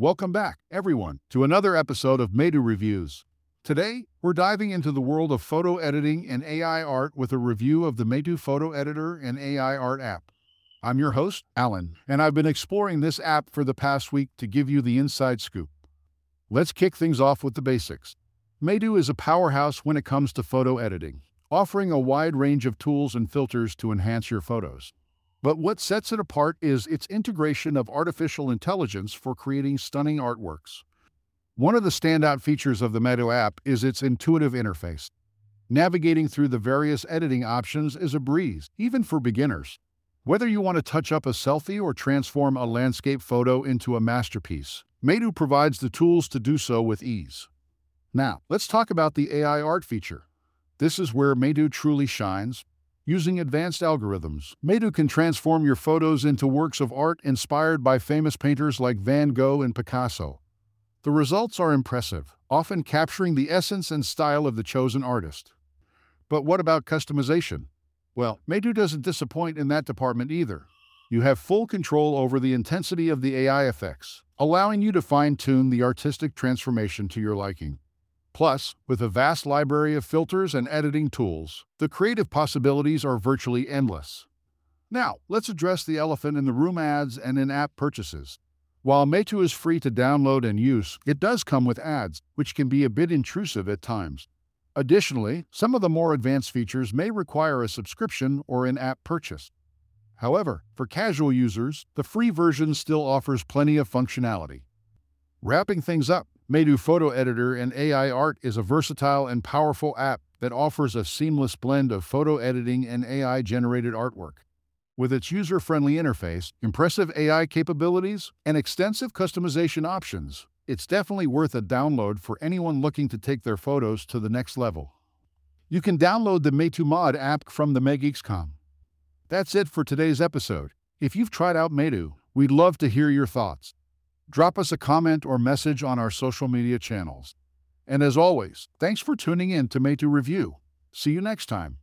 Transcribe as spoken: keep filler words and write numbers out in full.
Welcome back, everyone, to another episode of Meitu Reviews. Today, we're diving into the world of photo editing and A I art with a review of the Meitu Photo Editor and A I Art app. I'm your host, Alan, and I've been exploring this app for the past week to give you the inside scoop. Let's kick things off with the basics. Meitu is a powerhouse when it comes to photo editing, offering a wide range of tools and filters to enhance your photos. But what sets it apart is its integration of artificial intelligence for creating stunning artworks. One of the standout features of the Meitu app is its intuitive interface. Navigating through the various editing options is a breeze, even for beginners. Whether you want to touch up a selfie or transform a landscape photo into a masterpiece, Meitu provides the tools to do so with ease. Now, let's talk about the A I art feature. This is where Meitu truly shines. Using advanced algorithms, Meitu can transform your photos into works of art inspired by famous painters like Van Gogh and Picasso. The results are impressive, often capturing the essence and style of the chosen artist. But what about customization? Well, Meitu doesn't disappoint in that department either. You have full control over the intensity of the A I effects, allowing you to fine-tune the artistic transformation to your liking. Plus, with a vast library of filters and editing tools, the creative possibilities are virtually endless. Now, let's address the elephant in the room: ads and in-app purchases. While Meitu is free to download and use, it does come with ads, which can be a bit intrusive at times. Additionally, some of the more advanced features may require a subscription or in-app purchase. However, for casual users, the free version still offers plenty of functionality. Wrapping things up, Meitu Photo Editor and A I Art is a versatile and powerful app that offers a seamless blend of photo editing and A I-generated artwork. With its user-friendly interface, impressive A I capabilities, and extensive customization options, it's definitely worth a download for anyone looking to take their photos to the next level. You can download the Meitu Mod app from the megeeks dot com. That's it for today's episode. If you've tried out Meitu, we'd love to hear your thoughts. Drop us a comment or message on our social media channels. And as always, thanks for tuning in to Meitu Review. See you next time.